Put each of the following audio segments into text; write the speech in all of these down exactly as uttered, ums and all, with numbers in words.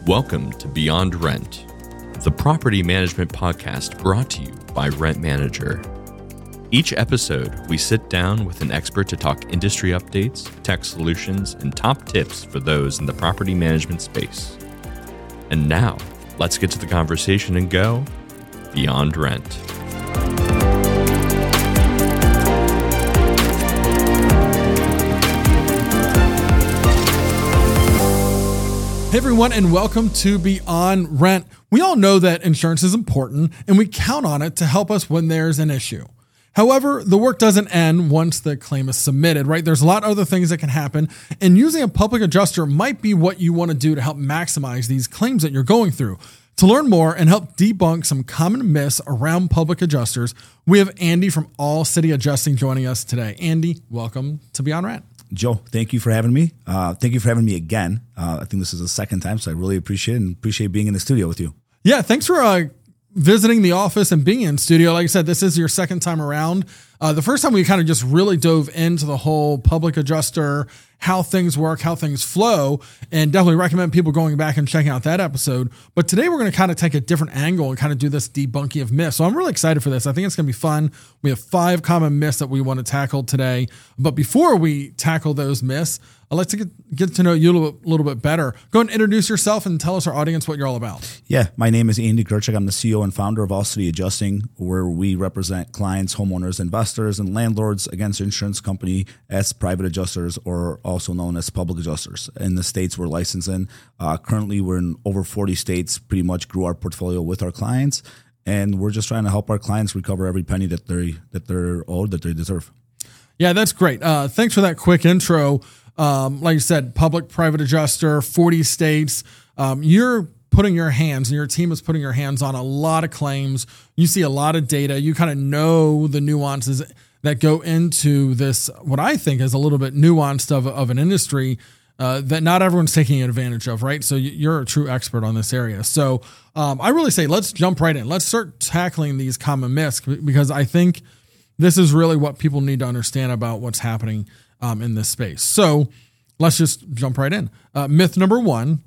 Welcome to Beyond Rent, the property management podcast brought to you by Rent Manager. Each episode, we sit down with an expert to talk industry updates, tech solutions, and top tips for those in the property management space. And now, let's get to the conversation and go Beyond Rent. Hey everyone, and welcome to Beyond Rent. We all know that insurance is important and we count on it to help us when there's an issue. However, the work doesn't end once the claim is submitted, right? There's a lot of other things that can happen, and using a public adjuster might be what you want to do to help maximize these claims that you're going through. To learn more and help debunk some common myths around public adjusters, we have Andy from All City Adjusting joining us today. Andy, welcome to Beyond Rent. Joe, thank you for having me. Uh, thank you for having me again. Uh, I think this is the second time, so I really appreciate it and appreciate being in the studio with you. Yeah, thanks for uh, visiting the office and being in studio. Like I said, this is your second time around. Uh, the first time we kind of just really dove into the whole public adjuster, how things work, how things flow, and definitely recommend people going back and checking out that episode. But today we're going to kind of take a different angle and kind of do this debunking of myths. So I'm really excited for this. I think it's going to be fun. We have five common myths that we want to tackle today. But before we tackle those myths, I'd like to get, get to know you a little, bit, little bit better. Go ahead and introduce yourself and tell us our audience what you're all about. Yeah, my name is Andy Gerchik. I'm the C E O and founder of All City Adjusting, where we represent clients, homeowners, investors, and landlords against an insurance company as private adjusters, or also known as public adjusters. In the states we're licensed in, uh, currently we're in over forty states, pretty much grew our portfolio with our clients, and we're just trying to help our clients recover every penny that they that they're owed, that they deserve. Yeah, that's great. Uh, thanks for that quick intro. Um, like you said, public private adjuster, forty states. Um, you're putting your hands, and your team is putting your hands on a lot of claims. You see a lot of data. You kind of know the nuances that go into this, what I think is a little bit nuanced of, of an industry uh, that not everyone's taking advantage of, right? So you're a true expert on this area. So um, I really say, let's jump right in. Let's start tackling these common myths, because I think this is really what people need to understand about what's happening um, in this space. So let's just jump right in. Uh, myth number one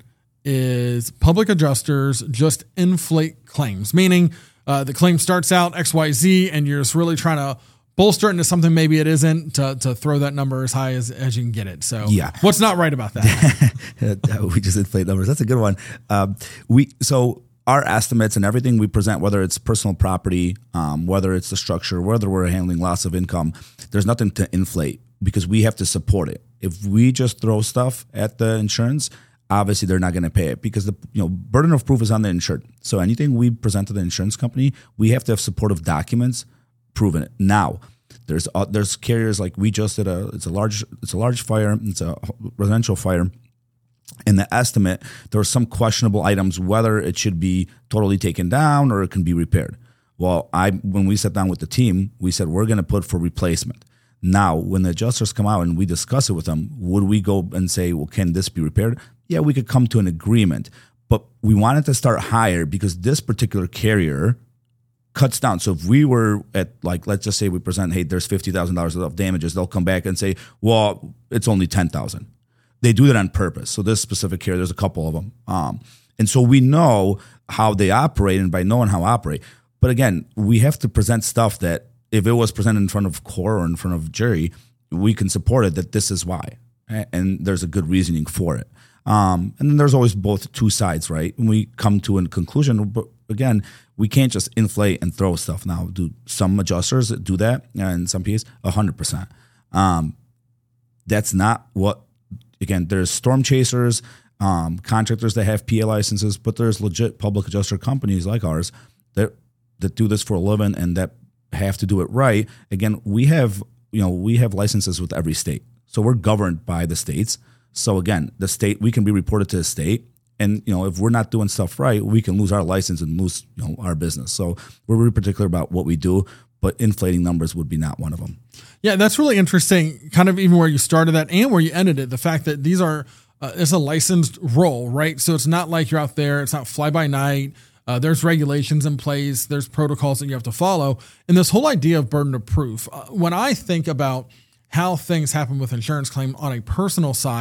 is public adjusters just inflate claims, meaning uh, the claim starts out X Y Z and you're just really trying to bolster into something maybe it isn't, to, to throw that number as high as, as you can get it. So yeah. What's not right about that? We just inflate numbers. That's a good one. Um, we so our estimates and everything we present, whether it's personal property, um, whether it's the structure, whether we're handling loss of income, there's nothing to inflate because we have to support it. If we just throw stuff at the insurance, obviously they're not going to pay it, because the you know burden of proof is on the insured. So anything we present to the insurance company, we have to have supportive documents proving it. Now, there's uh, there's carriers like we just did a it's a large it's a large fire, it's a residential fire. In the estimate, there were some questionable items whether it should be totally taken down or it can be repaired. Well, I when we sat down with the team, we said we're going to put for replacement. Now, when the adjusters come out and we discuss it with them, would we go and say, well, can this be repaired? Yeah, we could come to an agreement, but we wanted to start higher because this particular carrier cuts down. So if we were at, like, let's just say we present, hey, there's fifty thousand dollars of damages, they'll come back and say, well, it's only ten thousand dollars. They do that on purpose. So this specific carrier, there's a couple of them. Um, and so we know how they operate, and by knowing how to operate. But again, we have to present stuff that if it was presented in front of court or in front of jury, we can support it that this is why. And there's a good reasoning for it. Um, and then there's always both two sides, right? When we come to a conclusion, but again, we can't just inflate and throw stuff. Now, do some adjusters do that, and some P As, one hundred percent. Um, that's not what, again, there's storm chasers, um, contractors that have P A licenses, but there's legit public adjuster companies like ours that that do this for a living and that have to do it right. Again, we have, you know, we have licenses with every state. So we're governed by the states. So again, the state, we can be reported to the state. And, you know, if we're not doing stuff right, we can lose our license and lose, you know, our business. So we're really particular about what we do, but inflating numbers would be not one of them. Yeah, that's really interesting, kind of even where you started that and where you ended it. The fact that these are, uh, it's a licensed role, right? So it's not like you're out there, it's not fly by night. Uh, there's regulations in place. There's protocols that you have to follow. And this whole idea of burden of proof, uh, when I think about how things happen with insurance claim on a personal side,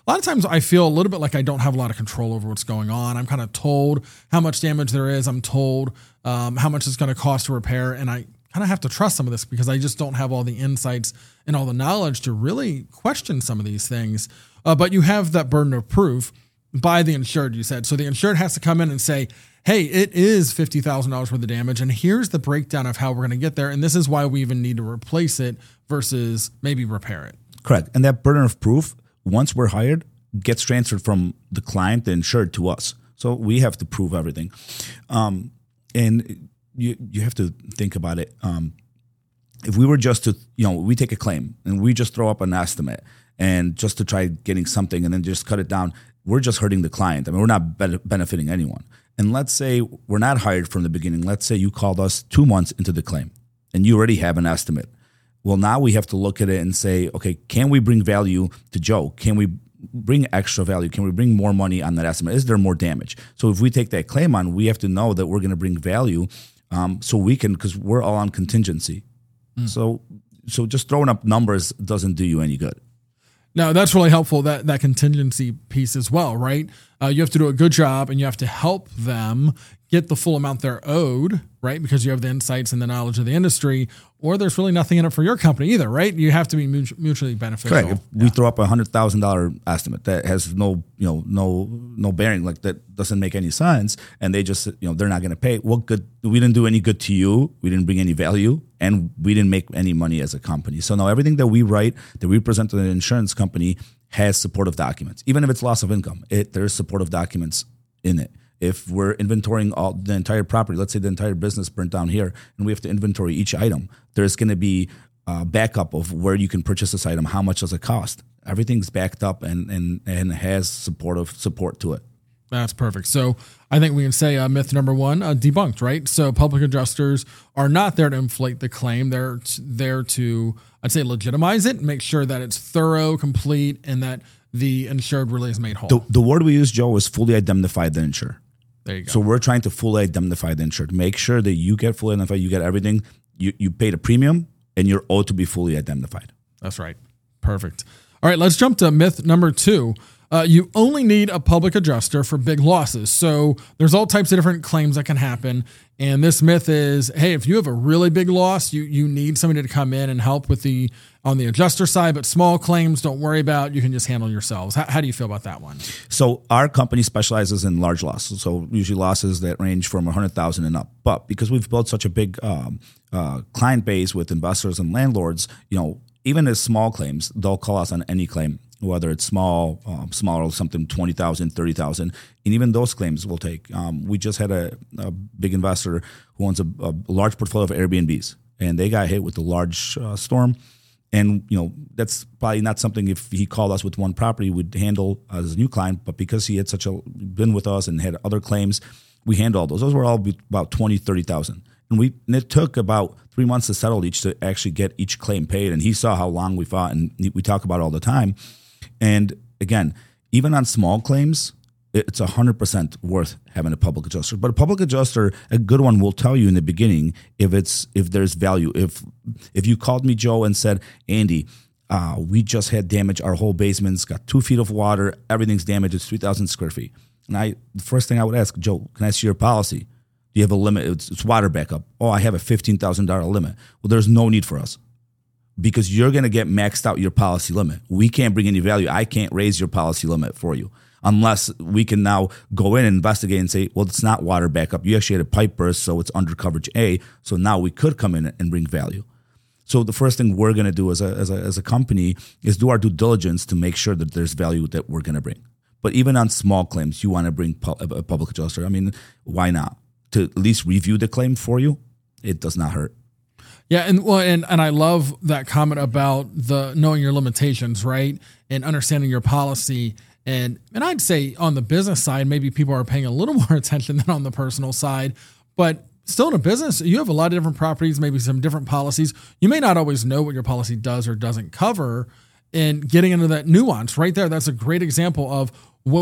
a lot of times I feel a little bit like I don't have a lot of control over what's going on. I'm kind of told how much damage there is. I'm told um, how much it's going to cost to repair. And I kind of have to trust some of this because I just don't have all the insights and all the knowledge to really question some of these things. Uh, but you have that burden of proof by the insured, you said. So the insured has to come in and say, hey, it is fifty thousand dollars worth of damage, and here's the breakdown of how we're going to get there, and this is why we even need to replace it versus maybe repair it. Correct. And that burden of proof, once we're hired, gets transferred from the client, the insured, to us. So we have to prove everything. Um, and you you have to think about it. Um, if we were just to, you know, we take a claim, and we just throw up an estimate, and just to try getting something, and then just cut it down, we're just hurting the client. I mean, we're not be- benefiting anyone. And let's say we're not hired from the beginning. Let's say you called us two months into the claim and you already have an estimate. Well, now we have to look at it and say, okay, can we bring value to Joe? Can we bring extra value? Can we bring more money on that estimate? Is there more damage? So if we take that claim on, we have to know that we're going to bring value um, so we can, because we're all on contingency. Mm. So, so just throwing up numbers doesn't do you any good. No, that's really helpful, that that contingency piece as well, right? Uh, you have to do a good job and you have to help them get the full amount they're owed, right? Because you have the insights and the knowledge of the industry, or there's really nothing in it for your company either, right? You have to be mutually beneficial. Correct. If yeah. we throw up a one hundred thousand dollars estimate that has no, you know, no no bearing, like that doesn't make any sense, and they just, you know, they're not going to pay, what good? We didn't do any good to you. We didn't bring any value, and we didn't make any money as a company. So now everything that we write, that we present to the insurance company, has supportive documents. Even if it's loss of income, it there's supportive documents in it. If we're inventorying all the entire property, let's say the entire business burnt down here, and we have to inventory each item, there's going to be a backup of where you can purchase this item, how much does it cost. Everything's backed up and and and has supportive support to it. That's perfect. So I think we can say uh, myth number one, uh, debunked, right? So public adjusters are not there to inflate the claim. They're t- there to, I'd say, legitimize it, make sure that it's thorough, complete, and that the insured really is made whole. The, the word we use, Joe, is fully identify the insured. There you go. So we're trying to fully indemnify the insured. Make sure that you get fully indemnified, you get everything. You you paid a premium, and you're owed to be fully indemnified. That's right. Perfect. All right, let's jump to myth number two. Uh, you only need a public adjuster for big losses. So there's all types of different claims that can happen. And this myth is, hey, if you have a really big loss, you you need somebody to come in and help with the on the adjuster side, but small claims, don't worry about. You can just handle yourselves. How, how do you feel about that one? So our company specializes in large losses. So usually losses that range from one hundred thousand dollars and up. But because we've built such a big um, uh, client base with investors and landlords, you know, even as small claims, they'll call us on any claim, whether it's small, um, small or something, twenty thousand dollars, thirty thousand dollars. And even those claims we'll take. Um, we just had a, a big investor who owns a, a large portfolio of Airbnbs, and they got hit with a large uh, storm. And, you know, that's probably not something, if he called us with one property, we'd handle as a new client. But because he had such a, been with us and had other claims, we handled all those. Those were all about twenty thousand, thirty thousand. And we and it took about three months to settle each, to actually get each claim paid. And he saw how long we fought, and we talk about it all the time. And again, even on small claims, it's one hundred percent worth having a public adjuster. But a public adjuster, a good one, will tell you in the beginning if it's if there's value. If if you called me, Joe, and said, Andy, uh, we just had damage. Our whole basement's got two feet of water. Everything's damaged. It's three thousand square feet. And I, the first thing I would ask, Joe, can I see your policy? Do you have a limit? It's, it's water backup. Oh, I have a fifteen thousand dollars limit. Well, there's no need for us, because you're going to get maxed out your policy limit. We can't bring any value. I can't raise your policy limit for you unless we can now go in and investigate and say, well, it's not water backup. You actually had a pipe burst, so it's under coverage A. So now we could come in and bring value. So the first thing we're going to do as a, as a as a company is do our due diligence to make sure that there's value that we're going to bring. But even on small claims, you want to bring pu- a public adjuster. I mean, why not? To at least review the claim for you, it does not hurt. Yeah, and well, and, and I love that comment about the knowing your limitations, right? And understanding your policy. And and I'd say on the business side, maybe people are paying a little more attention than on the personal side. But still in a business, you have a lot of different properties, maybe some different policies. You may not always know what your policy does or doesn't cover. And getting into that nuance right there, that's a great example of, well,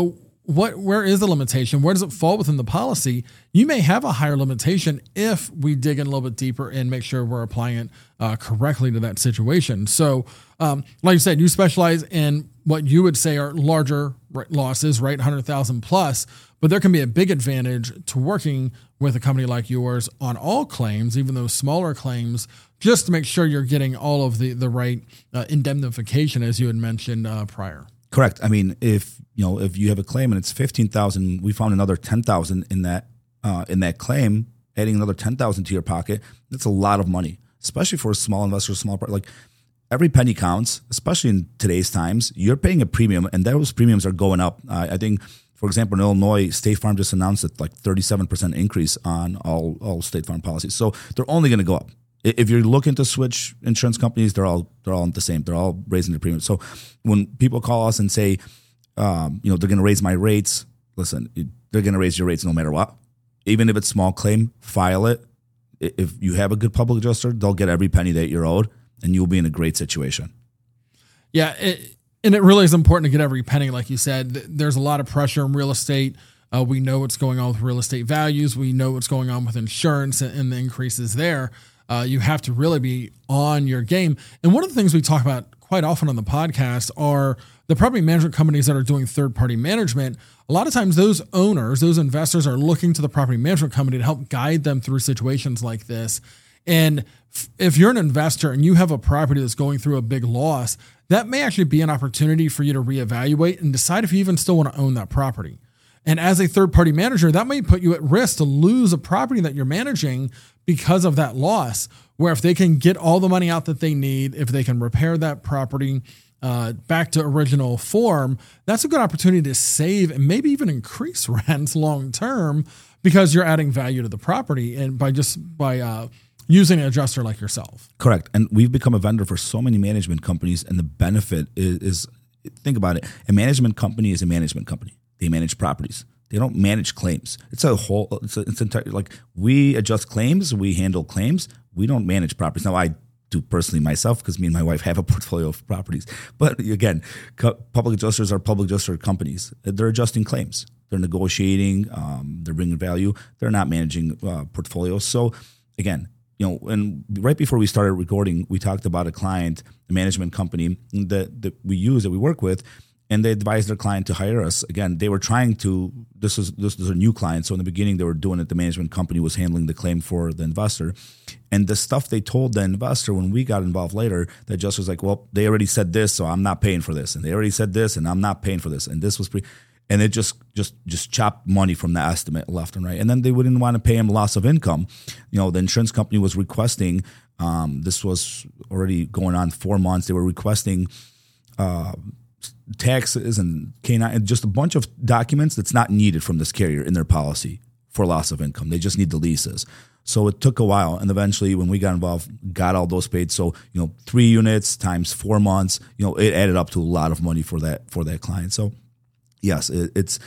what, where is the limitation? Where does it fall within the policy? You may have a higher limitation if we dig in a little bit deeper and make sure we're applying it uh, correctly to that situation. So, um, like you said, you specialize in what you would say are larger losses, right? one hundred thousand plus, but there can be a big advantage to working with a company like yours on all claims, even those smaller claims, just to make sure you're getting all of the, the right uh, indemnification, as you had mentioned uh, prior. Correct. I mean, if you know if you have a claim and it's fifteen thousand, we found another ten thousand in that uh, in that claim, adding another ten thousand to your pocket. That's a lot of money, especially for a small investor, small part. Like every penny counts, especially in today's times. You're paying a premium, and those premiums are going up. Uh, I think, for example, in Illinois, State Farm just announced that like thirty-seven percent increase on all all State Farm policies. So they're only going to go up. If you're looking to switch insurance companies, they're all they're all the same. They're all raising their premiums. So when people call us and say, um, you know, they're going to raise my rates, listen, they're going to raise your rates no matter what. Even if it's small claim, file it. If you have a good public adjuster, they'll get every penny that you're owed, and you'll be in a great situation. Yeah, it, and it really is important to get every penny, like you said. There's a lot of pressure in real estate. Uh, we know what's going on with real estate values. We know what's going on with insurance and, and the increases there. Uh, you have to really be on your game. And one of the things we talk about quite often on the podcast are the property management companies that are doing third-party management. A lot of times those owners, those investors are looking to the property management company to help guide them through situations like this. And if you're an investor and you have a property that's going through a big loss, that may actually be an opportunity for you to reevaluate and decide if you even still want to own that property. And as a third-party manager, that may put you at risk to lose a property that you're managing because of that loss, where if they can get all the money out that they need, if they can repair that property uh, back to original form, that's a good opportunity to save and maybe even increase rents long-term because you're adding value to the property and by just by uh, using an adjuster like yourself. Correct. And we've become a vendor for so many management companies, and the benefit is, is think about it, a management company is a management company. They manage properties. They don't manage claims. It's a whole, it's, a, it's entire, like we adjust claims, we handle claims. We don't manage properties. Now I do personally myself because me and my wife have a portfolio of properties. But again, co- public adjusters are public adjuster companies. They're adjusting claims. They're negotiating. Um, they're bringing value. They're not managing uh, portfolios. So again, you know, and right before we started recording, we talked about a client, a management company that, that we use, that we work with, and they advised their client to hire us. Again, they were trying to, this is this is a new client. So in the beginning, they were doing it. The management company was handling the claim for the investor. And the stuff they told the investor when we got involved later, the adjuster was like, well, they already said this, so I'm not paying for this. And they already said this, and I'm not paying for this. And this was pretty, and it just just just chopped money from the estimate left and right. And then they wouldn't want to pay him loss of income. You know, the insurance company was requesting, um, this was already going on four months. They were requesting uh, taxes and K nine, and just a bunch of documents that's not needed from this carrier in their policy for loss of income. They just need the leases. So it took a while, and eventually when we got involved, got all those paid. So, you know, three units times four months, you know, it added up to a lot of money for that for that client. So yes, it, it's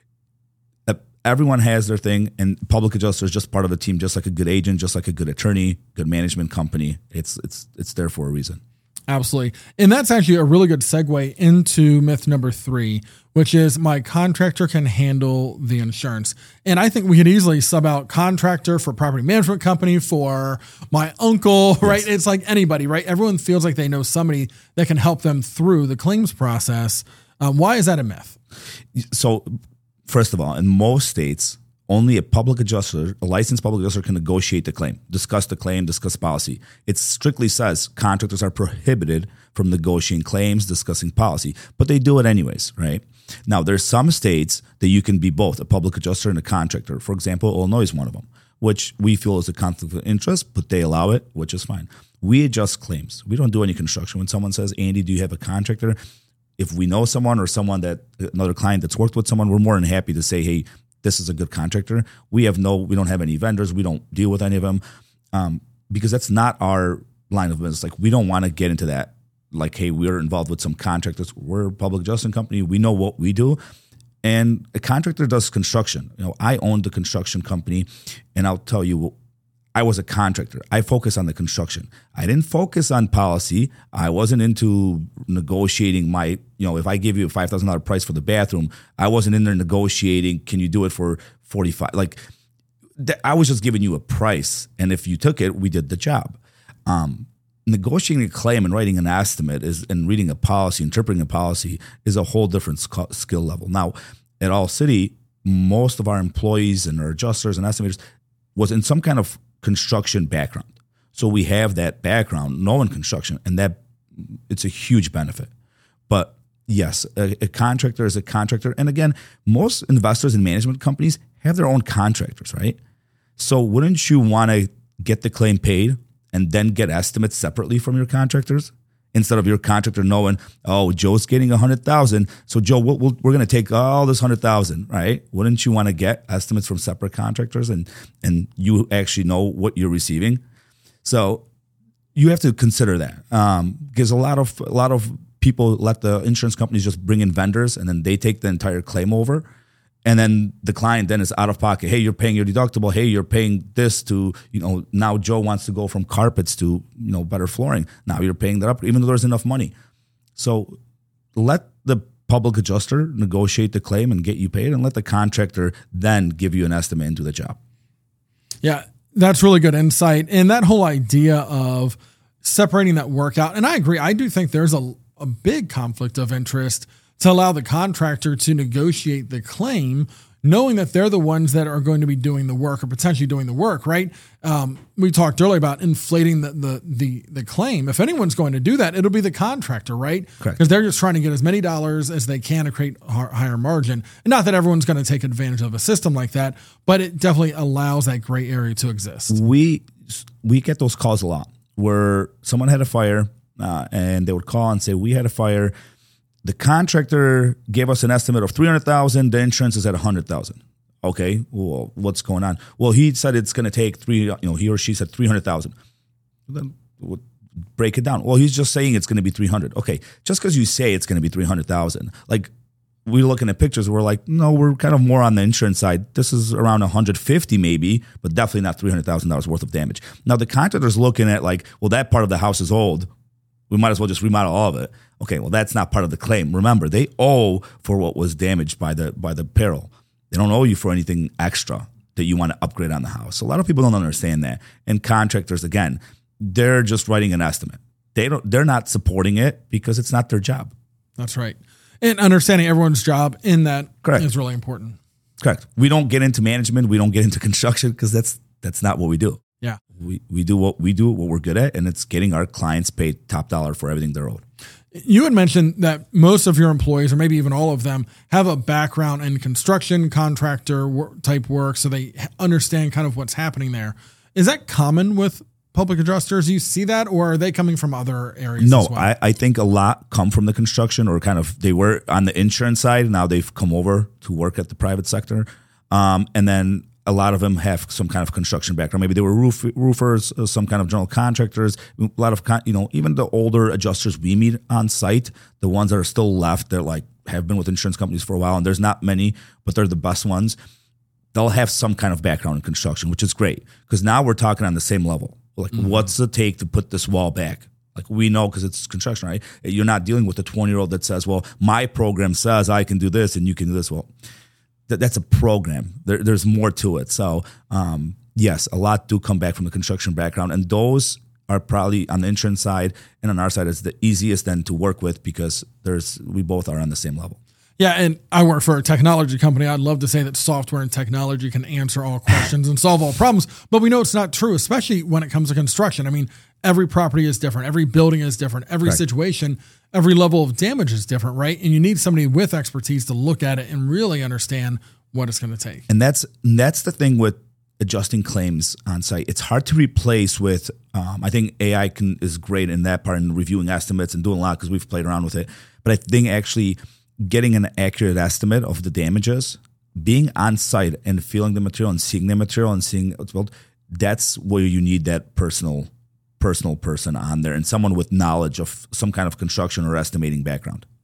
everyone has their thing, and public adjuster is just part of a team, just like a good agent, just like a good attorney, good management company. It's it's it's there for a reason. Absolutely. And that's actually a really good segue into myth number three, which is my contractor can handle the insurance. And I think we could easily sub out contractor for property management company for my uncle, yes. Right? It's like anybody, right? Everyone feels like they know somebody that can help them through the claims process. Um, why is that a myth? So first of all, in most states, only a public adjuster, a licensed public adjuster, can negotiate the claim, discuss the claim, discuss policy. It strictly says contractors are prohibited from negotiating claims, discussing policy, but they do it anyways, right? Now, there's some states that you can be both a public adjuster and a contractor. For example, Illinois is one of them, which we feel is a conflict of interest, but they allow it, which is fine. We adjust claims. We don't do any construction. When someone says, Andy, do you have a contractor? If we know someone or someone that, another client that's worked with someone, we're more than happy to say, hey, this is a good contractor. We have no, we don't have any vendors. We don't deal with any of them um, because that's not our line of business. Like we don't want to get into that. Like, hey, we're involved with some contractors. We're a public adjustment company. We know what we do. And a contractor does construction. You know, I own the construction company, and I'll tell you, I was a contractor. I focused on the construction. I didn't focus on policy. I wasn't into negotiating my, you know, if I give you a five thousand dollars price for the bathroom, I wasn't in there negotiating, can you do it for forty-five? Like, th- I was just giving you a price. And if you took it, we did the job. Um, negotiating a claim and writing an estimate is, and reading a policy, interpreting a policy is a whole different sk- skill level. Now, at All City, most of our employees and our adjusters and estimators was in some kind of construction background. So we have that background, knowing construction, and that it's a huge benefit. But yes, a, a contractor is a contractor. And again, most investors and management companies have their own contractors, right? So wouldn't you want to get the claim paid and then get estimates separately from your contractors? Instead of your contractor knowing, oh, Joe's getting one hundred thousand dollars, so Joe, we'll, we'll, we're going to take all this one hundred thousand dollars, right? Wouldn't you want to get estimates from separate contractors and and you actually know what you're receiving? So you have to consider that, um, because a lot of a lot of people let the insurance companies just bring in vendors and then they take the entire claim over. And then the client then is out of pocket. Hey, you're paying your deductible. Hey, you're paying this to, you know, now Joe wants to go from carpets to, you know, better flooring. Now you're paying that up, even though there's enough money. So let the public adjuster negotiate the claim and get you paid, and let the contractor then give you an estimate and do the job. Yeah, that's really good insight. And that whole idea of separating that work out. And I agree. I do think there's a, a big conflict of interest to allow the contractor to negotiate the claim, knowing that they're the ones that are going to be doing the work or potentially doing the work, right? Um, we talked earlier about inflating the, the the the claim. If anyone's going to do that, it'll be the contractor, right? Because they're just trying to get as many dollars as they can to create a higher margin. And not that everyone's going to take advantage of a system like that, but it definitely allows that gray area to exist. We we get those calls a lot where someone had a fire uh, and they would call and say, we had a fire. The contractor gave us an estimate of three hundred thousand dollars. The insurance is at one hundred thousand dollars. Okay, well, what's going on? Well, he said it's going to take three, you know, he or she said three hundred thousand dollars. Then we'll break it down. Well, he's just saying it's going to be three hundred. Okay, just because you say it's going to be three hundred thousand, like we're looking at pictures, we're like, no, we're kind of more on the insurance side. This is around one hundred fifty maybe, but definitely not three hundred thousand dollars worth of damage. Now the contractor's looking at like, well, that part of the house is old. We might as well just remodel all of it. Okay, well, that's not part of the claim. Remember, they owe for what was damaged by the by the peril. They don't owe you for anything extra that you want to upgrade on the house. So a lot of people don't understand that. And contractors, again, they're just writing an estimate. They don't. They're not supporting it because it's not their job. That's right. And understanding everyone's job in that Correct. is really important. Correct. We don't get into management. We don't get into construction because that's that's not what we do. Yeah. We we do what we do, what we're good at, and it's getting our clients paid top dollar for everything they're owed. You had mentioned that most of your employees, or maybe even all of them, have a background in construction, contractor type work, so they understand kind of what's happening there. Is that common with public adjusters? Do you see that, or are they coming from other areas no, as well? I, I think a lot come from the construction, or kind of they were on the insurance side. Now they've come over to work at the private sector. Um, and then a lot of them have some kind of construction background. Maybe they were roof, roofers, some kind of general contractors. A lot of, you know, even the older adjusters we meet on site, the ones that are still left, they're like, have been with insurance companies for a while, and there's not many, but they're the best ones. They'll have some kind of background in construction, which is great, because now we're talking on the same level. Like, mm-hmm. What's it take to put this wall back? Like, we know because it's construction, right? You're not dealing with a twenty-year-old that says, well, my program says I can do this and you can do this. Well, th- that's a program. There, there's more to it. So, um, yes, a lot do come back from the construction background. And those are probably on the insurance side, and on our side, it's the easiest then to work with because there's we both are on the same level. Yeah, and I work for a technology company. I'd love to say that software and technology can answer all questions and solve all problems, but we know it's not true, especially when it comes to construction. I mean, every property is different. Every building is different. Every Correct. situation, every level of damage is different, right? And you need somebody with expertise to look at it and really understand what it's going to take. And that's that's the thing with adjusting claims on site. It's hard to replace with, um, I think A I can is great in that part and reviewing estimates and doing a lot because we've played around with it. But I think actually getting an accurate estimate of the damages, being on site and feeling the material and seeing the material and seeing what's built, that's where you need that personal personal person on there and someone with knowledge of some kind of construction or estimating background.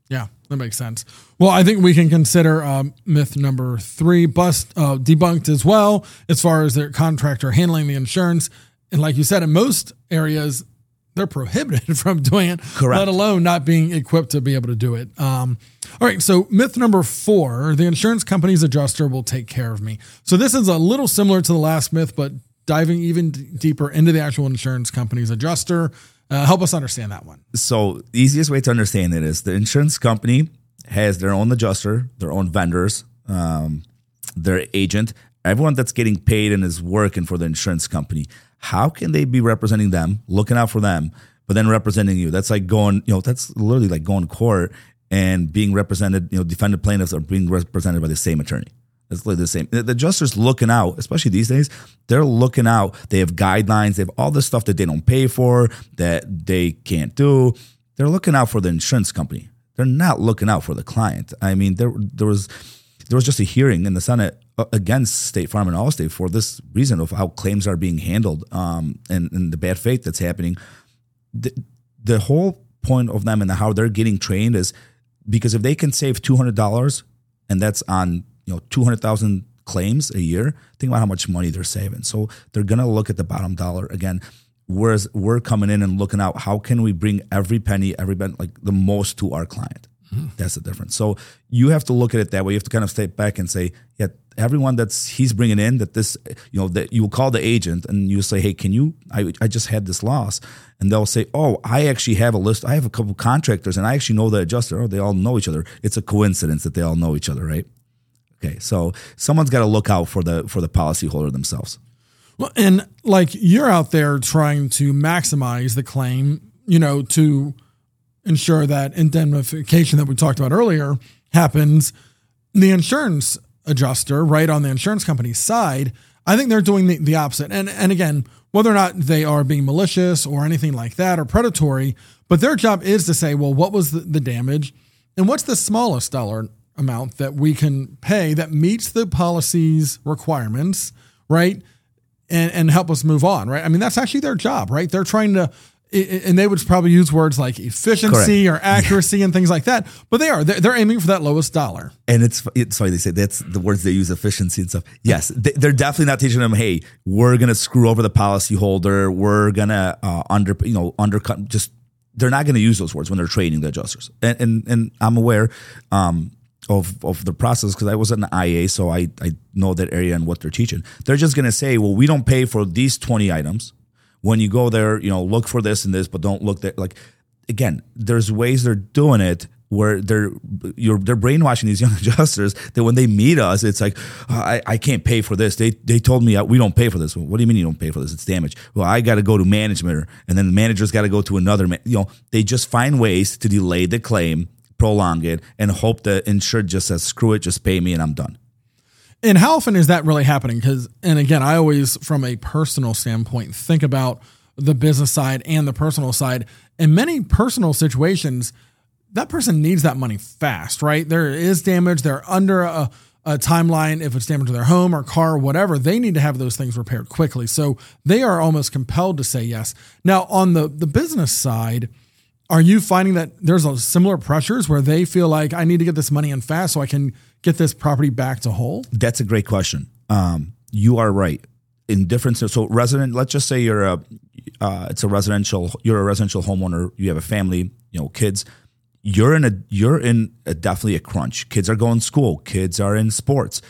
Yeah, that makes sense. Well, I think we can consider um, myth number three bust uh, debunked as well, as far as their contractor handling the insurance. And like you said, in most areas, they're prohibited from doing it, Correct. let alone not being equipped to be able to do it. Um, all right, so myth number four, the insurance company's adjuster will take care of me. So this is a little similar to the last myth, but diving even d- deeper into the actual insurance company's adjuster. Uh, help us understand that one. So the easiest way to understand it is the insurance company has their own adjuster, their own vendors, um, their agent, everyone that's getting paid and is working for the insurance company. How can they be representing them, looking out for them, but then representing you? That's like going, you know, that's literally like going to court and being represented, you know, defendant plaintiffs are being represented by the same attorney. It's literally the same. The adjuster's looking out, especially these days. They're looking out. They have guidelines. They have all this stuff that they don't pay for, that they can't do. They're looking out for the insurance company. They're not looking out for the client. I mean, there there was there was just a hearing in the Senate against State Farm and Allstate for this reason of how claims are being handled um, and, and the bad faith that's happening. The, the whole point of them and how they're getting trained is because if they can save two hundred dollars and that's on you know, two hundred thousand claims a year, think about how much money they're saving. So they're going to look at the bottom dollar again, whereas we're coming in and looking out, how can we bring every penny, every penny, like the most to our client? Mm-hmm. That's the difference. So you have to look at it that way. You have to kind of step back and say, yeah, everyone that's he's bringing in that this, you know, that you will call the agent and you say, hey, can you, I, I just had this loss. And they'll say, oh, I actually have a list. I have a couple contractors and I actually know the adjuster. Oh, they all know each other. It's a coincidence that they all know each other, right? Okay, so someone's got to look out for the for the policyholder themselves. Well, and like you're out there trying to maximize the claim, you know, to ensure that indemnification that we talked about earlier happens. The insurance adjuster, right, on the insurance company's side, I think they're doing the, the opposite. And and again, whether or not they are being malicious or anything like that or predatory, but their job is to say, well, what was the, the damage and what's the smallest dollar amount that we can pay that meets the policy's requirements, right? And and help us move on, right? I mean, that's actually their job, right? They're trying to, and they would probably use words like efficiency Correct. Or accuracy yeah. and things like that, but they are, they're, they're aiming for that lowest dollar. And it's, it's funny, they say that's the words they use, efficiency and stuff. Yes, they're definitely not teaching them, hey, we're going to screw over the policyholder. We're going to uh, under, you know, undercut, just, they're not going to use those words when they're training the adjusters. And, and, and I'm aware, um, of of the process because I was an I A, so I, I know that area and what they're teaching. They're just going to say, well, we don't pay for these twenty items. When you go there, you know, look for this and this, but don't look there. Like, again, there's ways they're doing it where they're you're they're brainwashing these young adjusters that when they meet us, it's like, oh, I, I can't pay for this. They they told me we don't pay for this. Well, what do you mean you don't pay for this? It's damage. Well, I got to go to management, and then the manager's got to go to another. Man. You know, they just find ways to delay the claim, prolong it, and hope the insured just says, screw it, just pay me and I'm done. And how often is that really happening? Because, and again, I always, from a personal standpoint, think about the business side and the personal side. In many personal situations, that person needs that money fast, right? There is damage. They're under a, a timeline. If it's damage to their home or car or whatever, they need to have those things repaired quickly. So they are almost compelled to say yes. Now, on the, the business side, are you finding that there's a similar pressures where they feel like I need to get this money in fast so I can get this property back to whole? That's a great question. Um, you are right. In different, so resident, let's just say you're a, uh, it's a residential, you're a residential homeowner. You have a family, you know, kids. You're in a, you're in a, definitely a crunch. Kids are going to school. Kids are in sports.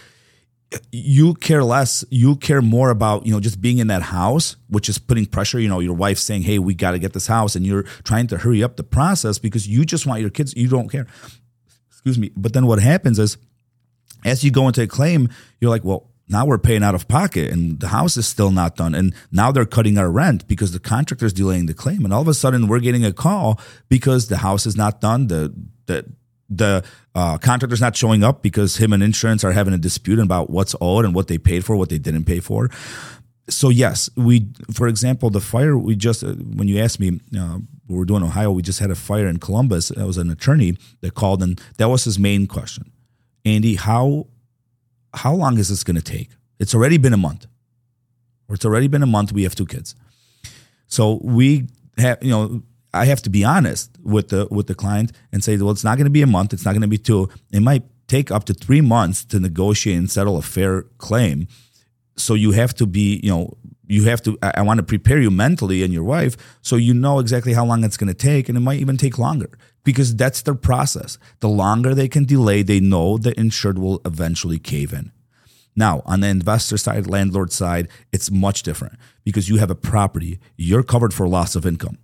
You care less, you care more about, you know, just being in that house, which is putting pressure, you know, your wife saying, hey, we got to get this house. And you're trying to hurry up the process because you just want your kids, you don't care. Excuse me. But then what happens is as you go into a claim, you're like, well, now we're paying out of pocket and the house is still not done. And now they're cutting our rent because the contractor's delaying the claim. And all of a sudden we're getting a call because the house is not done. The, the, The uh, contractor's not showing up because him and insurance are having a dispute about what's owed and what they paid for, what they didn't pay for. So yes, we, for example, the fire we just, uh, when you asked me, uh, we were doing Ohio, we just had a fire in Columbus. That was an attorney that called and that was his main question. Andy, how, how long is this going to take? It's already been a month. Or it's already been a month. We have two kids. So we have, you know, I have to be honest with the with the client and say, well, it's not going to be a month. It's not going to be two. It might take up to three months to negotiate and settle a fair claim. So you have to be, you know, you have to, I, I want to prepare you mentally and your wife so you know exactly how long it's going to take, and it might even take longer because that's their process. The longer they can delay, they know the insured will eventually cave in. Now, on the investor side, landlord side, it's much different because you have a property. You're covered for loss of income.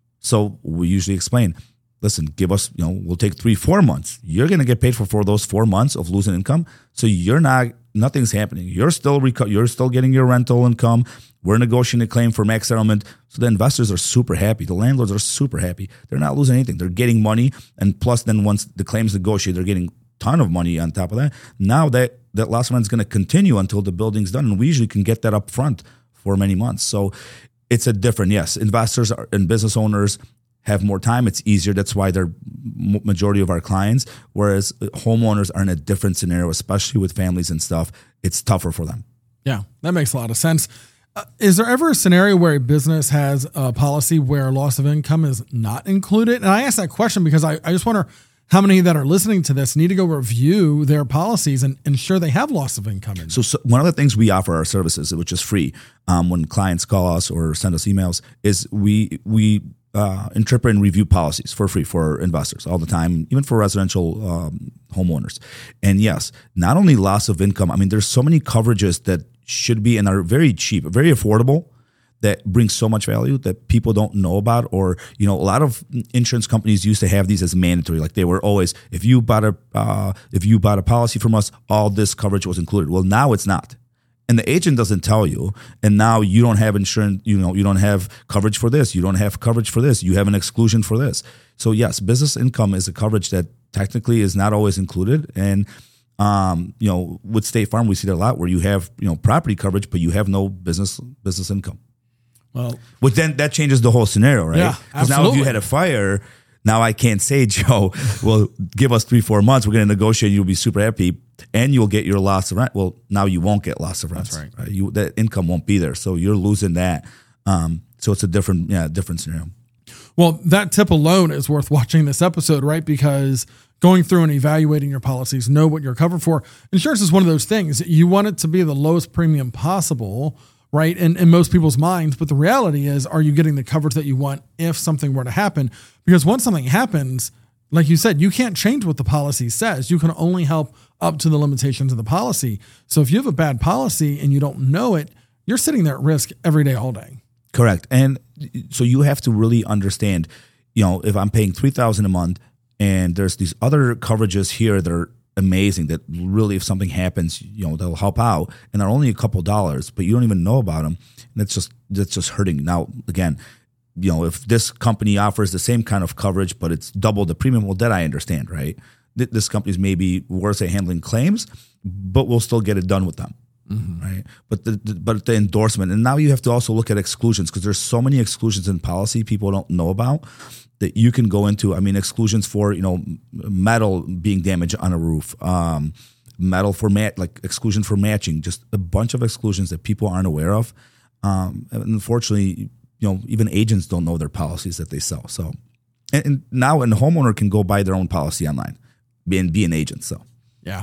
So we usually explain, listen, give us, you know, we'll take three, four months. You're going to get paid for, for those four months of losing income. So you're not, nothing's happening. You're still, reco- you're still getting your rental income. We're negotiating a claim for max settlement. So the investors are super happy. The landlords are super happy. They're not losing anything. They're getting money. And plus then once the claims negotiate, they're getting a ton of money on top of that. Now that, that loss of rent is going to continue until the building's done. And we usually can get that up front for many months. So it's a different, yes, investors are, and business owners have more time. It's easier. That's why they're majority of our clients. Whereas homeowners are in a different scenario, especially with families and stuff. It's tougher for them. Yeah, that makes a lot of sense. Uh, is there ever a scenario where a business has a policy where loss of income is not included? And I ask that question because I, I just wonder how many that are listening to this need to go review their policies and ensure they have loss of income in. So, so one of the things we offer our services, which is free, um, when clients call us or send us emails, is we we uh, interpret and review policies for free for investors all the time, even for residential um, homeowners. And yes, not only loss of income. I mean, there's so many coverages that should be and are very cheap, very affordable, that brings so much value that people don't know about. Or, you know, a lot of insurance companies used to have these as mandatory. Like they were always, if you bought a uh, if you bought a policy from us, all this coverage was included. Well, now it's not. And the agent doesn't tell you. And now you don't have insurance, you know, you don't have coverage for this. You don't have coverage for this. You have an exclusion for this. So yes, business income is a coverage that technically is not always included. And Um, you know, with State Farm, we see that a lot where you have, you know, property coverage, but you have no business business income. Well, but then that changes the whole scenario, right? Yeah, because now if you had a fire, now I can't say, Joe, well, give us three, four months. We're going to negotiate. You'll be super happy and you'll get your loss of rent. Well, now you won't get loss of rent. That's right. right? You, that income won't be there. So you're losing that. Um, so it's a different, yeah, different scenario. Well, that tip alone is worth watching this episode, right? Because going through and evaluating your policies, know what you're covered for. Insurance is one of those things. You want it to be the lowest premium possible, right? And in most people's minds. But the reality is, are you getting the coverage that you want if something were to happen? Because once something happens, like you said, you can't change what the policy says. You can only help up to the limitations of the policy. So if you have a bad policy and you don't know it, you're sitting there at risk every day, all day. Correct. And so you have to really understand, you know, if I'm paying three thousand dollars a month and there's these other coverages here that are amazing that really, if something happens, you know, they'll help out, and they're only a couple dollars, but you don't even know about them. And that's just, that's just hurting. Now, again, you know, if this company offers the same kind of coverage, but it's double the premium, well, that I understand, right? This company's maybe worse at handling claims, but we'll still get it done with them. Mm-hmm. Right. But the, the but the endorsement, and now you have to also look at exclusions, because there's so many exclusions in policy people don't know about that you can go into. I mean, exclusions for, you know, metal being damaged on a roof, um, metal for mat, like exclusion for matching, just a bunch of exclusions that people aren't aware of. Um, and unfortunately, you know, even agents don't know their policies that they sell. So, and, and now a homeowner can go buy their own policy online and be an agent. So, yeah.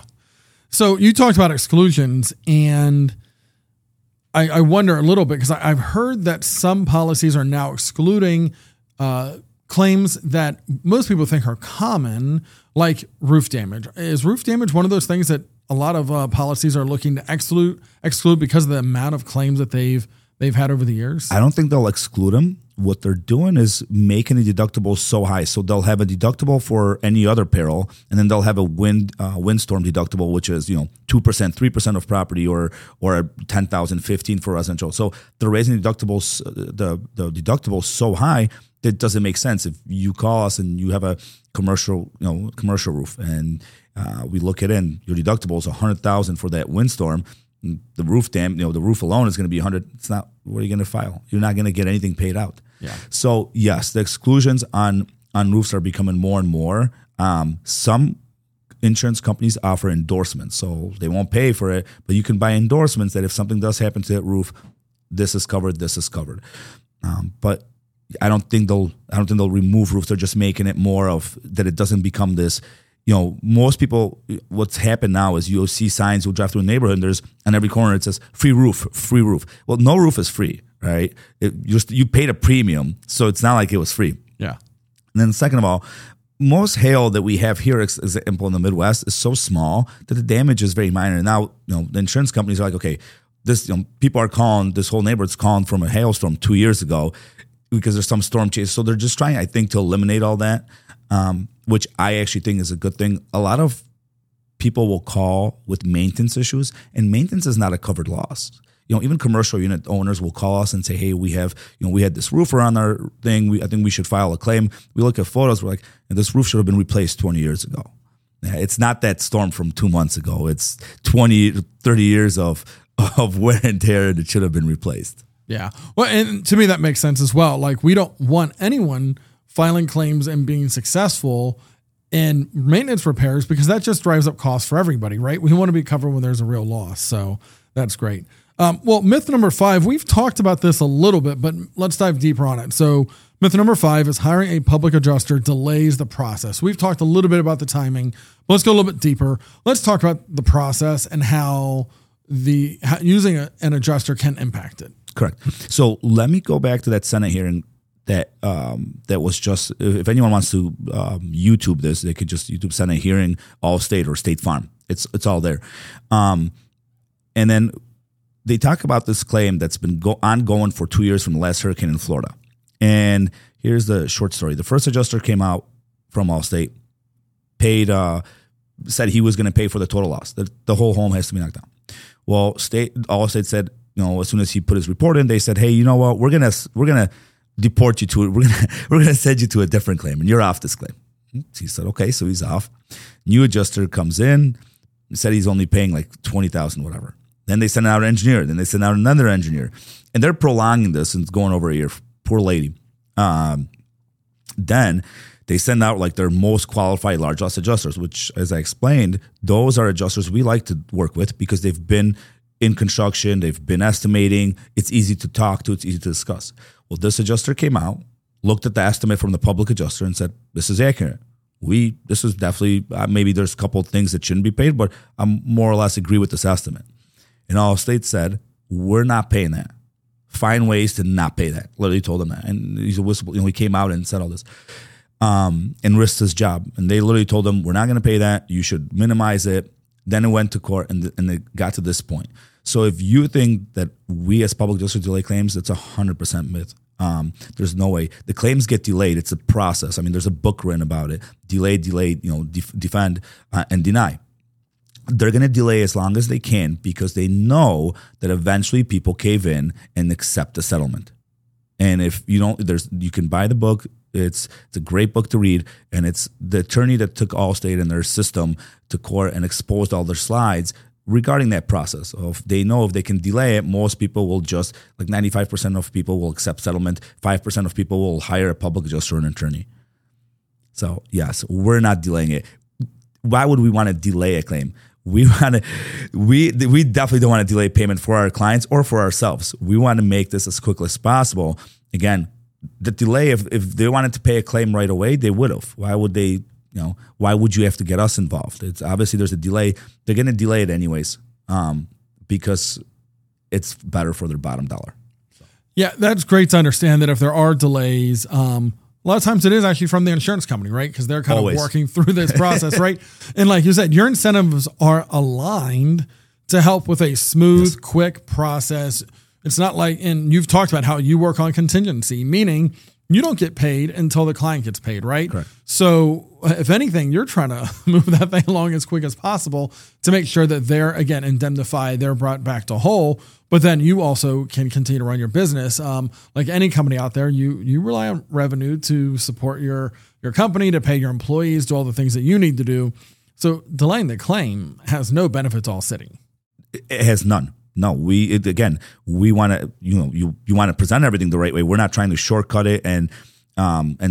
So you talked about exclusions, and I, I wonder a little bit, because I've heard that some policies are now excluding uh, claims that most people think are common, like roof damage. Is roof damage one of those things that a lot of uh, policies are looking to exclude exclude because of the amount of claims that they've they've had over the years? I don't think they'll exclude them. What they're doing is making the deductible so high. So they'll have a deductible for any other peril, and then they'll have a wind uh, windstorm deductible, which is, you know, two percent, three percent of property, or or ten thousand, fifteen for residential. So they're raising deductibles, the the deductible so high that it doesn't make sense. If you call us and you have a commercial, you know, commercial roof, and uh, we look at it, and your deductible is one hundred thousand for that windstorm, the roof dam, you know, the roof alone is going to be one hundred. It's not, what are you going to file? You're not going to get anything paid out. Yeah. So yes, the exclusions on, on roofs are becoming more and more. Um, some insurance companies offer endorsements, so they won't pay for it, but you can buy endorsements that if something does happen to that roof, this is covered, this is covered. Um, but I don't think they'll I don't think they'll remove roofs. They're just making it more of that it doesn't become this. You know, most people, what's happened now is you'll see signs, you'll drive through a neighborhood and there's on every corner it says free roof, free roof. Well, no roof is free, right? It, you, just, you paid a premium, so it's not like it was free. Yeah. And then second of all, most hail that we have here, as example, in the Midwest, is so small that the damage is very minor. Now, you know, the insurance companies are like, okay, this, you know, people are calling, this whole neighborhood's calling from a hailstorm two years ago because there's some storm chase. So they're just trying, I think, to eliminate all that. Um, which I actually think is a good thing. A lot of people will call with maintenance issues, and maintenance is not a covered loss. You know, even commercial unit owners will call us and say, "Hey, we have, you know, we had this roofer on our thing. We, I think we should file a claim." We look at photos, we're like, "This roof should have been replaced twenty years ago." It's not that storm from two months ago. It's twenty, thirty years of of wear and tear that should have been replaced. Yeah. Well, and to me, that makes sense as well. Like, we don't want anyone filing claims and being successful in maintenance repairs because that just drives up costs for everybody, right? We want to be covered when there's a real loss. So that's great. Um, well, myth number five, we've talked about this a little bit, but let's dive deeper on it. So myth number five is hiring a public adjuster delays the process. We've talked a little bit about the timing, but let's go a little bit deeper. Let's talk about the process and how the how using a, an adjuster can impact it. Correct. So let me go back to that Senate hearing that um, that was just, if anyone wants to um, YouTube this, they could just YouTube Senate hearing Allstate or State Farm. It's it's all there. Um, and then they talk about this claim that's been go- ongoing for two years from the last hurricane in Florida. And here's the short story. The first adjuster came out from Allstate, paid, uh, said he was going to pay for the total loss. The, the whole home has to be knocked down. Well, State Allstate said, you know, as soon as he put his report in, they said, hey, you know what, we're gonna we're gonna deport you to it. We're gonna we're gonna send you to a different claim, and you're off this claim. He said, okay, so he's off. New adjuster comes in, said he's only paying like twenty thousand, whatever. Then they send out an engineer. Then they send out another engineer, and they're prolonging this, and it's going over a year. Poor lady. Um, then they send out like their most qualified large loss adjusters, which, as I explained, those are adjusters we like to work with because they've been in construction, they've been estimating. It's easy to talk to. It's easy to discuss. Well, this adjuster came out, looked at the estimate from the public adjuster, and said, "This is accurate. We this is definitely uh, maybe there's a couple of things that shouldn't be paid, but I more or less agree with this estimate." And Allstate said, "We're not paying that. Find ways to not pay that." Literally told them that, and he's a whistle. You know, he came out and said all this, um, and risked his job. And they literally told him, "We're not going to pay that. You should minimize it." Then it went to court, and and it got to this point. So if you think that we as public adjusters delay claims, it's a hundred percent myth. Um, there's no way. The claims get delayed. It's a process. I mean, there's a book written about it. Delay, delay, you know, def- defend uh, and deny. They're going to delay as long as they can because they know that eventually people cave in and accept the settlement. And if you don't, there's you can buy the book. It's it's a great book to read, and it's the attorney that took Allstate and their system to court and exposed all their slides regarding that process. Of they know if they can delay it, most people will just, like ninety-five percent of people will accept settlement, five percent of people will hire a public adjuster or an attorney. So yes, we're not delaying it. Why would we want to delay a claim? We want to, we we definitely don't want to delay payment for our clients or for ourselves. We want to make this as quickly as possible. Again, the delay, if, if they wanted to pay a claim right away, they would have. Why would they, you know, why would you have to get us involved? It's obviously there's a delay. They're going to delay it anyways um, because it's better for their bottom dollar. So. Yeah, that's great to understand that if there are delays, um, a lot of times it is actually from the insurance company, right? Because they're kind Always. of working through this process, right? And like you said, your incentives are aligned to help with a smooth, yes. quick process. It's not like, and you've talked about how you work on contingency, meaning you don't get paid until the client gets paid, right? Correct. So if anything, you're trying to move that thing along as quick as possible to make sure that they're, again, indemnified, they're brought back to whole, but then you also can continue to run your business. Um, like any company out there, you you rely on revenue to support your, your company, to pay your employees, do all the things that you need to do. So delaying the claim has no benefit to Allstate. It has none. No, we it, again, we want to, you know, you, you want to present everything the right way. We're not trying to shortcut it and um and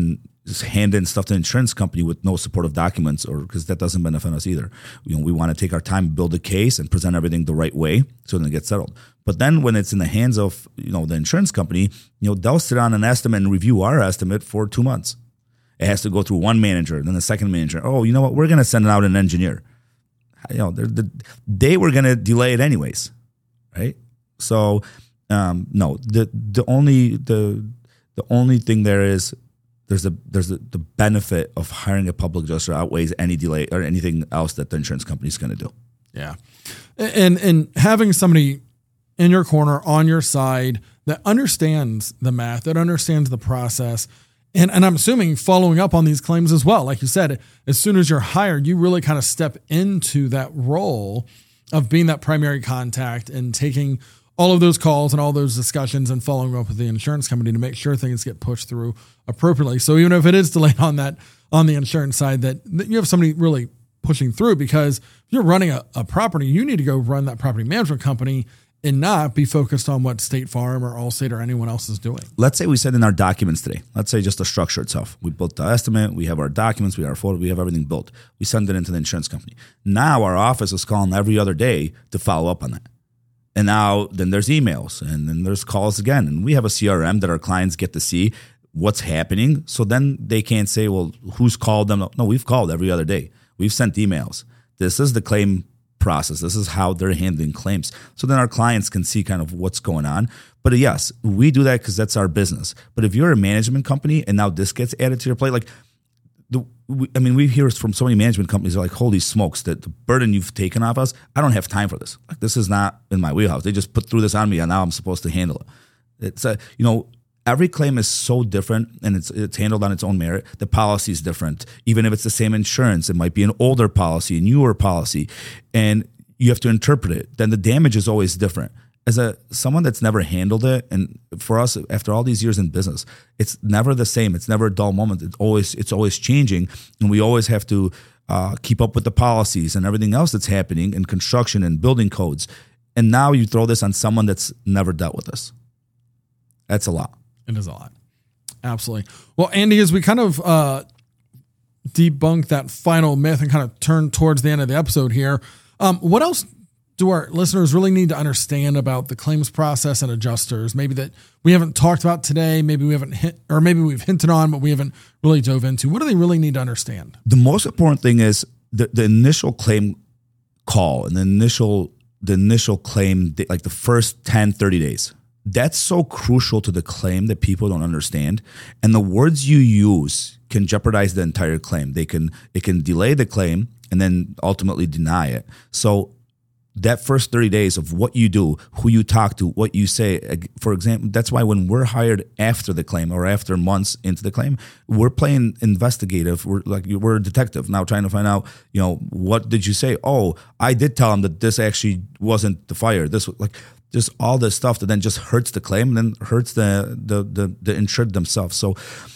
just hand in stuff to the insurance company with no supportive documents, or because that doesn't benefit us either. You know, we want to take our time, build a case, and present everything the right way so then it gets settled. But then when it's in the hands of, you know, the insurance company, you know, they'll sit on an estimate and review our estimate for two months. It has to go through one manager, then the second manager. Oh, you know what? We're going to send out an engineer. You know, the, they were going to delay it anyways, right? So, um, no, the the only the the only thing there is. There's a there's a, the benefit of hiring a public adjuster outweighs any delay or anything else that the insurance company is going to do. Yeah, and and having somebody in your corner on your side that understands the math, that understands the process, and and I'm assuming following up on these claims as well. Like you said, as soon as you're hired, you really kind of step into that role of being that primary contact and taking all of those calls and all those discussions and following up with the insurance company to make sure things get pushed through appropriately. So even if it is delayed on that, on the insurance side, that, that you have somebody really pushing through, because if you're running a, a property, you need to go run that property management company and not be focused on what State Farm or Allstate or anyone else is doing. Let's say we send in our documents today. Let's say just the structure itself. We built the estimate. We have our documents. We have our photo. We have everything built. We send it into the insurance company. Now our office is calling every other day to follow up on that. And now then there's emails and then there's calls again. And we have a C R M that our clients get to see what's happening. So then they can't say, well, who's called them? No, we've called every other day. We've sent emails. This is the claim process. This is how they're handling claims. So then our clients can see kind of what's going on. But yes, we do that because that's our business. But if you're a management company and now this gets added to your plate, like, The, we, I mean, we hear from so many management companies, they're like, holy smokes, that the burden you've taken off us, I don't have time for this. Like, this is not in my wheelhouse. They just put through this on me and now I'm supposed to handle it. It's a, you know, every claim is so different and it's it's handled on its own merit. The policy is different. Even if it's the same insurance, it might be an older policy, a newer policy, and you have to interpret it. Then the damage is always different. As a someone that's never handled it, and for us, after all these years in business, it's never the same. It's never a dull moment. It's always it's always changing, and we always have to uh, keep up with the policies and everything else that's happening in construction and building codes. And now you throw this on someone that's never dealt with this. That's a lot. It is a lot. Absolutely. Well, Andy, as we kind of uh, debunk that final myth and kind of turn towards the end of the episode here, um, what else do our listeners really need to understand about the claims process and adjusters? Maybe that we haven't talked about today, maybe we haven't hit, or maybe we've hinted on, but we haven't really dove into. What do they really need to understand? The most important thing is the, the initial claim call and the initial, the initial claim, like the first ten, thirty days. That's so crucial to the claim that people don't understand. And the words you use can jeopardize the entire claim. They can, it can delay the claim and then ultimately deny it. So that first thirty days of what you do, who you talk to, what you say, for example, that's why when we're hired after the claim or after months into the claim, we're playing investigative. We're like, we're a detective now trying to find out, you know, what did you say? Oh, I did tell him that this actually wasn't the fire. This was like, just all this stuff that then just hurts the claim and then hurts the, the, the, the insured themselves. So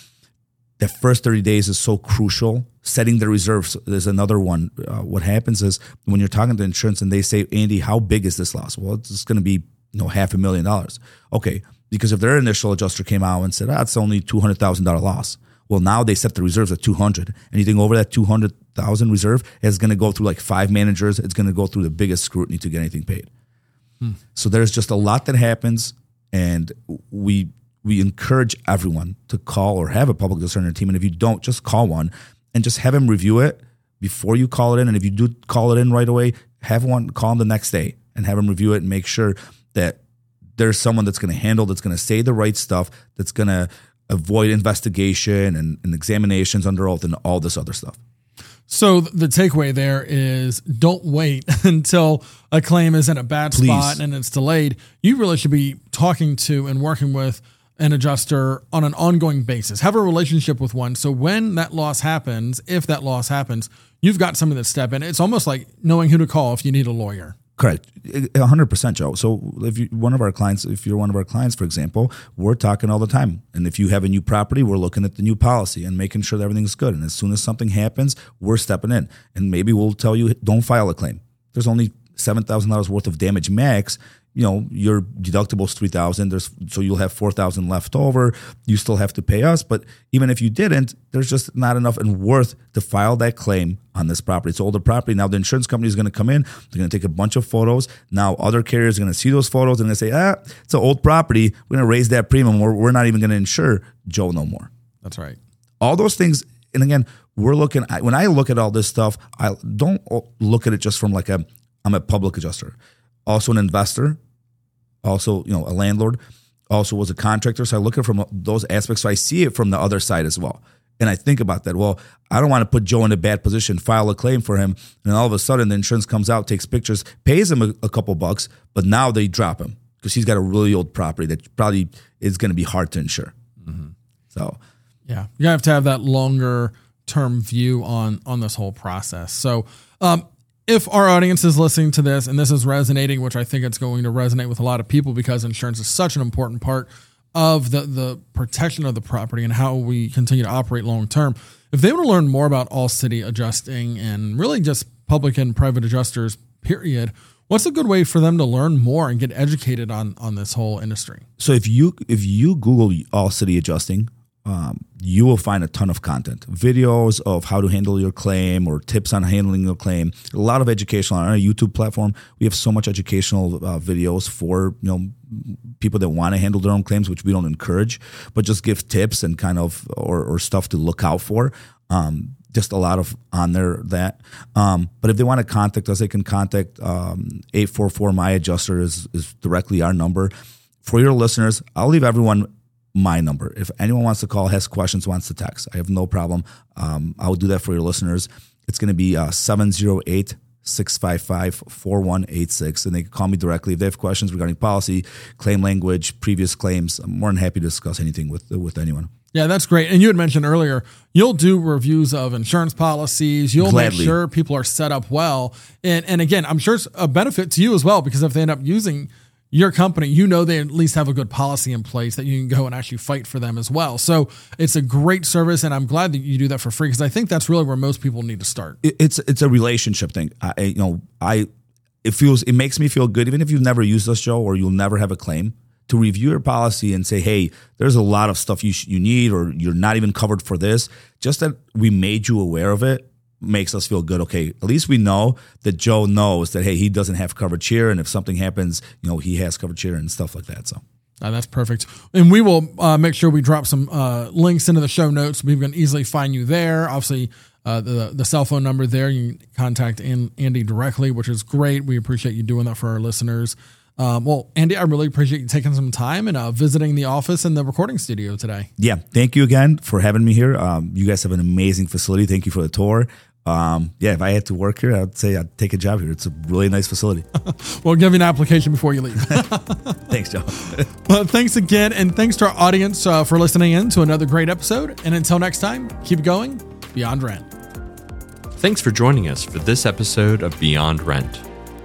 the first thirty days is so crucial. Setting the reserves is another one. Uh, what happens is when you're talking to insurance and they say, Andy, how big is this loss? Well, it's going to be, you know, half a million dollars. Okay, because if their initial adjuster came out and said, ah, it's only two hundred thousand dollars loss. Well, now they set the reserves at two hundred. Anything over that two hundred thousand reserve is going to go through like five managers. It's going to go through the biggest scrutiny to get anything paid. Hmm. So there's just a lot that happens, and we we encourage everyone to call or have a public adjuster on their team. And if you don't, just call one and just have him review it before you call it in. And if you do call it in right away, have one call him the next day and have him review it and make sure that there's someone that's going to handle, that's going to say the right stuff, that's going to avoid investigation and, and examinations under oath and all this other stuff. So the takeaway there is don't wait until a claim is in a bad Please. spot and it's delayed. You really should be talking to and working with an adjuster on an ongoing basis. Have a relationship with one. So when that loss happens, if that loss happens, you've got somebody that step in. It's almost like knowing who to call if you need a lawyer. Correct. one hundred percent, Joe. So if you one of our clients, if you're one of our clients, for example, we're talking all the time. And if you have a new property, we're looking at the new policy and making sure that everything's good. And as soon as something happens, we're stepping in. And maybe we'll tell you, don't file a claim. There's only seven thousand dollars worth of damage max, you know, your deductible is three thousand dollars. There's so you'll have four thousand dollars left over. You still have to pay us, but even if you didn't, there's just not enough and worth to file that claim on this property. It's older property. Now the insurance company is going to come in. They're going to take a bunch of photos. Now other carriers are going to see those photos and they say, ah, it's an old property. We're going to raise that premium. We're, we're not even going to insure Joe no more. That's right. All those things. And again, we're looking at, when I look at all this stuff, I don't look at it just from like a, I'm a public adjuster, also an investor, also, you know, a landlord, also was a contractor. So I look at it from those aspects. So I see it from the other side as well. And I think about that. Well, I don't want to put Joe in a bad position, file a claim for him. And all of a sudden the insurance comes out, takes pictures, pays him a, a couple bucks, but now they drop him because he's got a really old property that probably is going to be hard to insure. Mm-hmm. So, yeah, you have to have that longer term view on, on this whole process. So, um, if our audience is listening to this and this is resonating, which I think it's going to resonate with a lot of people because insurance is such an important part of the, the protection of the property and how we continue to operate long term. If they want to learn more about All City Adjusting and really just public and private adjusters, period, what's a good way for them to learn more and get educated on, on this whole industry? So if you if you Google All City Adjusting, Um, you will find a ton of content, videos of how to handle your claim or tips on handling your claim. A lot of educational on our YouTube platform. We have so much educational uh, videos for, you know, people that want to handle their own claims, which we don't encourage, but just give tips and kind of or, or stuff to look out for. Um, just a lot of on there that. Um, but if they want to contact us, they can contact um, eight four four My Adjuster is, is directly our number. For your listeners, I'll leave everyone my number. If anyone wants to call, has questions, wants to text, I have no problem. Um, I will do that for your listeners. It's going to be uh, seven oh eight, six five five, four one eight six. And they can call me directly. If they have questions regarding policy, claim language, previous claims, I'm more than happy to discuss anything with with anyone. Yeah, that's great. And you had mentioned earlier, you'll do reviews of insurance policies. You'll Gladly. make sure people are set up well. And, and again, I'm sure it's a benefit to you as well, because if they end up using your company, you know they at least have a good policy in place that you can go and actually fight for them as well. So it's a great service, and I'm glad that you do that for free because I think that's really where most people need to start. It's it's a relationship thing. I you know I it feels it makes me feel good, even if you've never used us, Joe, or you'll never have a claim, to review your policy and say, hey, there's a lot of stuff you sh- you need, or you're not even covered for this. Just that we made you aware of it makes us feel good. Okay, at least we know that Joe knows that, hey, he doesn't have coverage here, and if something happens, you know, he has coverage here and stuff like that. So uh, that's perfect. And we will uh, make sure we drop some uh, links into the show notes. We can easily find you there. Obviously, uh, the the cell phone number there, you can contact Andy directly, which is great. We appreciate you doing that for our listeners. Um, well, Andy, I really appreciate you taking some time and uh, visiting the office and the recording studio today. Yeah, thank you again for having me here. Um, you guys have an amazing facility. Thank you for the tour. Um, yeah, if I had to work here, I'd say I'd take a job here. It's a really nice facility. We'll give you an application before you leave. Thanks, Joe. Well, thanks again, and thanks to our audience uh, for listening in to another great episode. And until next time, keep going Beyond Rent. Thanks for joining us for this episode of Beyond Rent.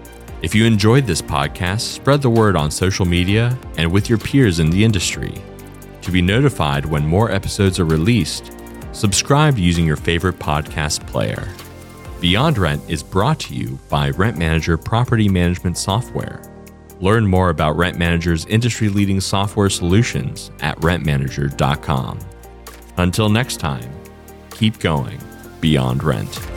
If you enjoyed this podcast, spread the word on social media and with your peers in the industry. To be notified when more episodes are released, subscribe using your favorite podcast player. Beyond Rent is brought to you by Rent Manager Property Management Software. Learn more about Rent Manager's industry-leading software solutions at rent manager dot com. Until next time, keep going Beyond Rent.